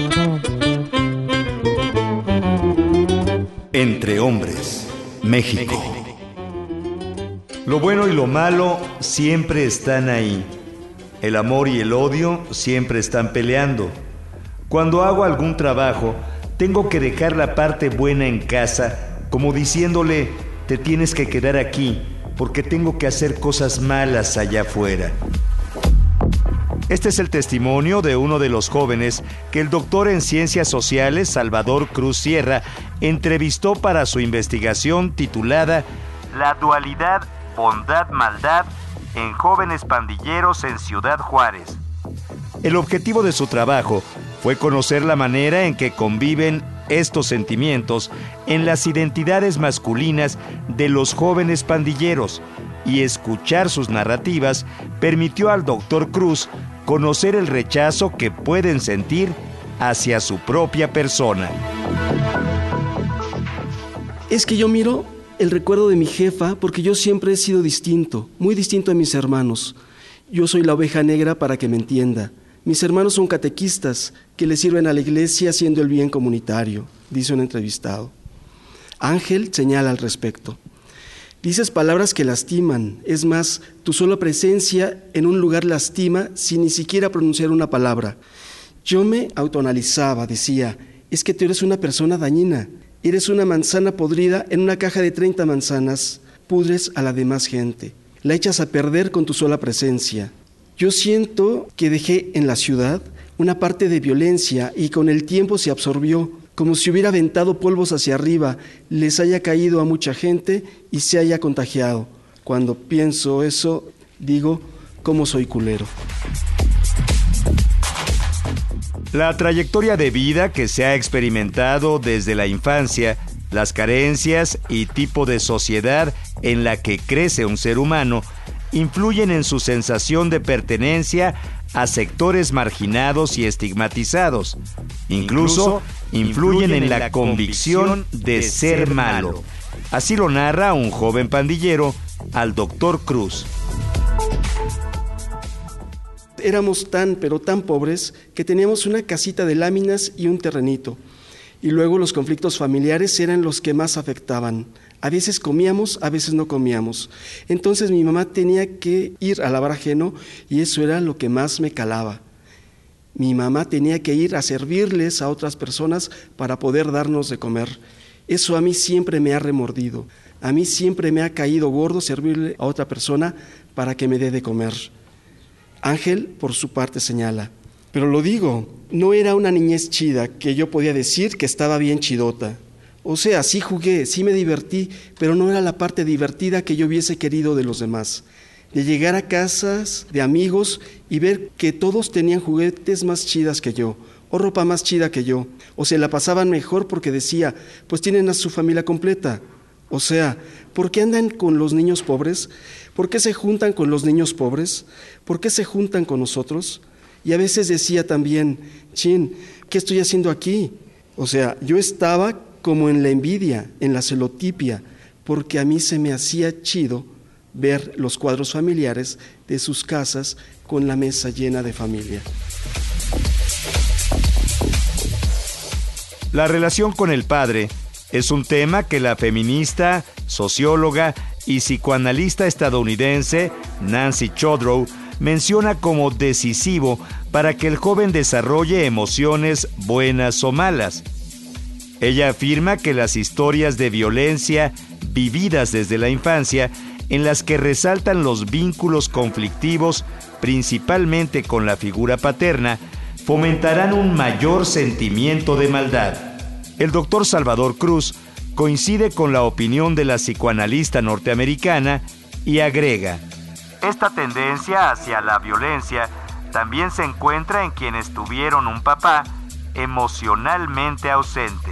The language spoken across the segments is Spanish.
Entre hombres, México. Lo bueno y lo malo siempre están ahí. El amor y el odio siempre están peleando. Cuando hago algún trabajo, tengo que dejar la parte buena en casa, como diciéndole, te tienes que quedar aquí, porque tengo que hacer cosas malas allá afuera. Este es el testimonio de uno de los jóvenes que el doctor en Ciencias Sociales, Salvador Cruz Sierra, entrevistó para su investigación titulada La dualidad bondad-maldad en jóvenes pandilleros en Ciudad Juárez. El objetivo de su trabajo fue conocer la manera en que conviven estos sentimientos en las identidades masculinas de los jóvenes pandilleros, y escuchar sus narrativas permitió al doctor Cruz conocer el rechazo que pueden sentir hacia su propia persona. Es que yo miro el recuerdo de mi jefa porque yo siempre he sido distinto, muy distinto a mis hermanos. Yo soy la oveja negra para que me entienda. Mis hermanos son catequistas que le sirven a la iglesia haciendo el bien comunitario, dice un entrevistado. Ángel señala al respecto. Dices palabras que lastiman, es más, tu sola presencia en un lugar lastima sin ni siquiera pronunciar una palabra. Yo me autoanalizaba, decía, es que tú eres una persona dañina, eres una manzana podrida en una caja de 30 manzanas, pudres a la demás gente, la echas a perder con tu sola presencia. Yo siento que dejé en la ciudad una parte de violencia y con el tiempo se absorbió, como si hubiera aventado polvos hacia arriba, les haya caído a mucha gente y se haya contagiado. Cuando pienso eso, digo, ¿cómo soy culero? La trayectoria de vida que se ha experimentado desde la infancia, las carencias y tipo de sociedad en la que crece un ser humano, influyen en su sensación de pertenencia a sectores marginados y estigmatizados. Incluso influyen en la convicción de ser malo. Así lo narra un joven pandillero al doctor Cruz. Éramos pero tan pobres que teníamos una casita de láminas y un terrenito. Y luego los conflictos familiares eran los que más afectaban. A veces comíamos, a veces no comíamos. Entonces mi mamá tenía que ir a lavar ajeno y eso era lo que más me calaba. Mi mamá tenía que ir a servirles a otras personas para poder darnos de comer. Eso a mí siempre me ha remordido. A mí siempre me ha caído gordo servirle a otra persona para que me dé de comer. Ángel, por su parte, señala, pero lo digo, no era una niñez chida que yo podía decir que estaba bien chidota. O sea, sí jugué, sí me divertí, pero no era la parte divertida que yo hubiese querido de los demás. De llegar a casas de amigos y ver que todos tenían juguetes más chidas que yo, o ropa más chida que yo, o se la pasaban mejor porque decía, pues tienen a su familia completa. O sea, ¿por qué andan con los niños pobres? ¿Por qué se juntan con los niños pobres? ¿Por qué se juntan con nosotros? Y a veces decía también, chin, ¿qué estoy haciendo aquí? O sea, yo estaba como en la envidia, en la celotipia, porque a mí se me hacía chido ver los cuadros familiares de sus casas con la mesa llena de familia. La relación con el padre es un tema que la feminista, socióloga y psicoanalista estadounidense Nancy Chodorow menciona como decisivo para que el joven desarrolle emociones buenas o malas. Ella afirma que las historias de violencia vividas desde la infancia, en las que resaltan los vínculos conflictivos, principalmente con la figura paterna, fomentarán un mayor sentimiento de maldad. El doctor Salvador Cruz coincide con la opinión de la psicoanalista norteamericana y agrega: esta tendencia hacia la violencia también se encuentra en quienes tuvieron un papá emocionalmente ausente.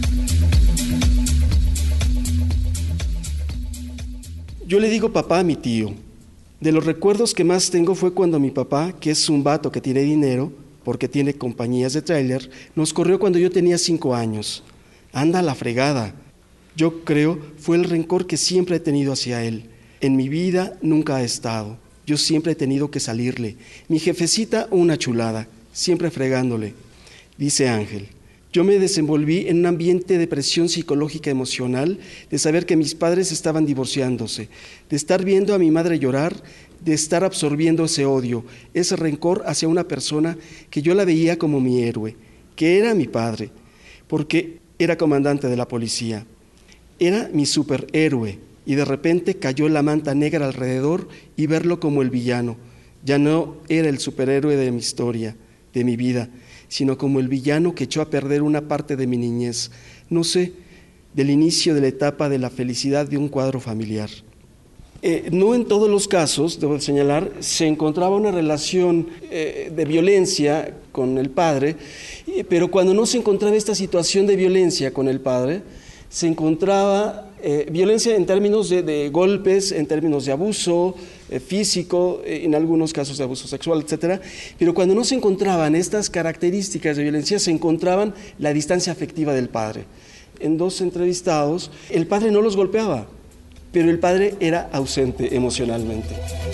Yo le digo papá a mi tío. De los recuerdos que más tengo fue cuando mi papá, que es un vato que tiene dinero, porque tiene compañías de tráiler, nos corrió cuando yo tenía 5 años. Anda a la fregada. Yo creo fue el rencor que siempre he tenido hacia él. En mi vida nunca ha estado. Yo siempre he tenido que salirle. Mi jefecita, una chulada, siempre fregándole. Dice Ángel: yo me desenvolví en un ambiente de presión psicológica emocional, de saber que mis padres estaban divorciándose, de estar viendo a mi madre llorar, de estar absorbiendo ese odio, ese rencor hacia una persona que yo la veía como mi héroe, que era mi padre, porque era comandante de la policía. Era mi superhéroe, y de repente cayó la manta negra alrededor y verlo como el villano. Ya no era el superhéroe de mi historia, de mi vida, sino como el villano que echó a perder una parte de mi niñez, no sé, del inicio de la etapa de la felicidad de un cuadro familiar. No en todos los casos, debo señalar, se encontraba una relación de violencia con el padre, pero cuando no se encontraba esta situación de violencia con el padre, se encontraba violencia en términos de golpes, en términos de abuso físico, en algunos casos de abuso sexual, etcétera. Pero cuando no se encontraban estas características de violencia, se encontraban la distancia afectiva del padre. En 2 entrevistados, el padre no los golpeaba, pero el padre era ausente emocionalmente.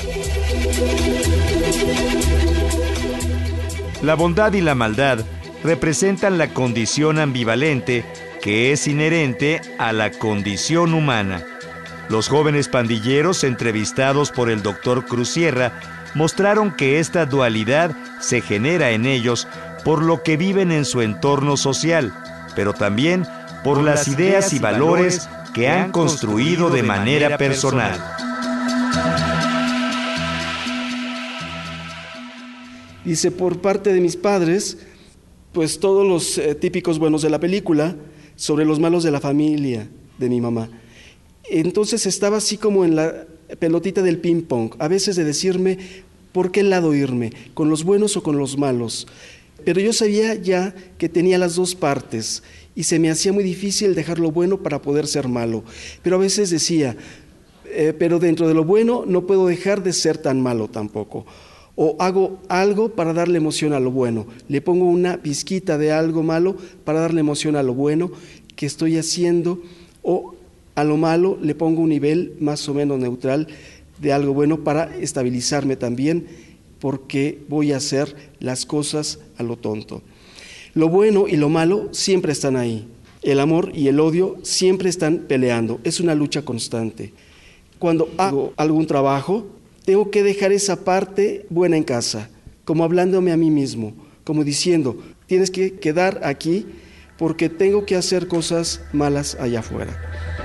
La bondad y la maldad representan la condición ambivalente que es inherente a la condición humana. Los jóvenes pandilleros entrevistados por el Dr. Cruz Sierra mostraron que esta dualidad se genera en ellos por lo que viven en su entorno social, pero también por las ideas y valores que han construido de manera personal. Dice, por parte de mis padres, pues todos los típicos buenos de la película, sobre los malos de la familia de mi mamá. Entonces estaba así como en la pelotita del ping pong, a veces de decirme por qué lado irme, con los buenos o con los malos. Pero yo sabía ya que tenía las dos partes y se me hacía muy difícil dejar lo bueno para poder ser malo. Pero a veces decía, pero dentro de lo bueno no puedo dejar de ser tan malo tampoco. O hago algo para darle emoción a lo bueno, le pongo una pizquita de algo malo para darle emoción a lo bueno que estoy haciendo, o a lo malo le pongo un nivel más o menos neutral de algo bueno para estabilizarme también, porque voy a hacer las cosas a lo tonto. Lo bueno y lo malo siempre están ahí, el amor y el odio siempre están peleando, es una lucha constante. Cuando hago algún trabajo, tengo que dejar esa parte buena en casa, como hablándome a mí mismo, como diciendo, tienes que quedar aquí porque tengo que hacer cosas malas allá afuera.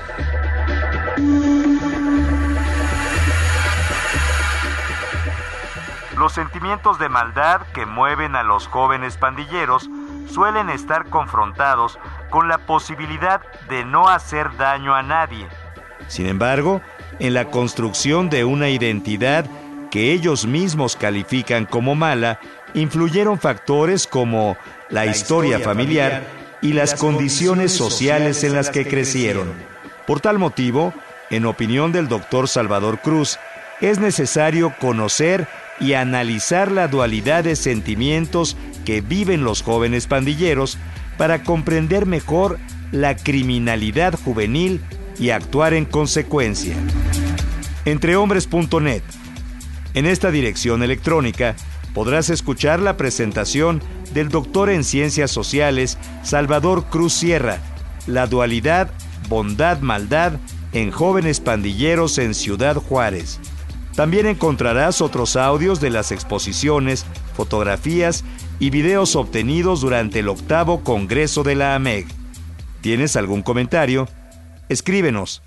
Los sentimientos de maldad que mueven a los jóvenes pandilleros suelen estar confrontados con la posibilidad de no hacer daño a nadie. Sin embargo, en la construcción de una identidad que ellos mismos califican como mala, influyeron factores como la historia familiar y las condiciones sociales en las que crecieron. Por tal motivo, en opinión del Dr. Salvador Cruz, es necesario conocer y analizar la dualidad de sentimientos que viven los jóvenes pandilleros para comprender mejor la criminalidad juvenil y actuar en consecuencia. Entrehombres.net. En esta dirección electrónica podrás escuchar la presentación del doctor en Ciencias Sociales Salvador Cruz Sierra, La dualidad, bondad-maldad en jóvenes pandilleros en Ciudad Juárez. También encontrarás otros audios de las exposiciones, fotografías y videos obtenidos durante el 8º Congreso de la AMEG. ¿Tienes algún comentario? Escríbenos.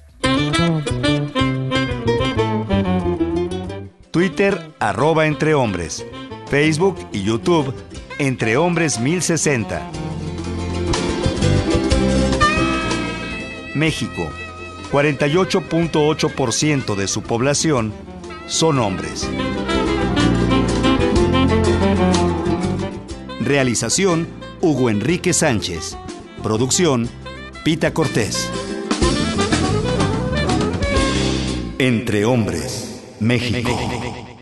Twitter, @entrehombres. Facebook y YouTube, Entre Hombres 1060. México, 48.8% de su población son hombres. Realización, Hugo Enrique Sánchez. Producción, Pita Cortés. Entre Hombres, México.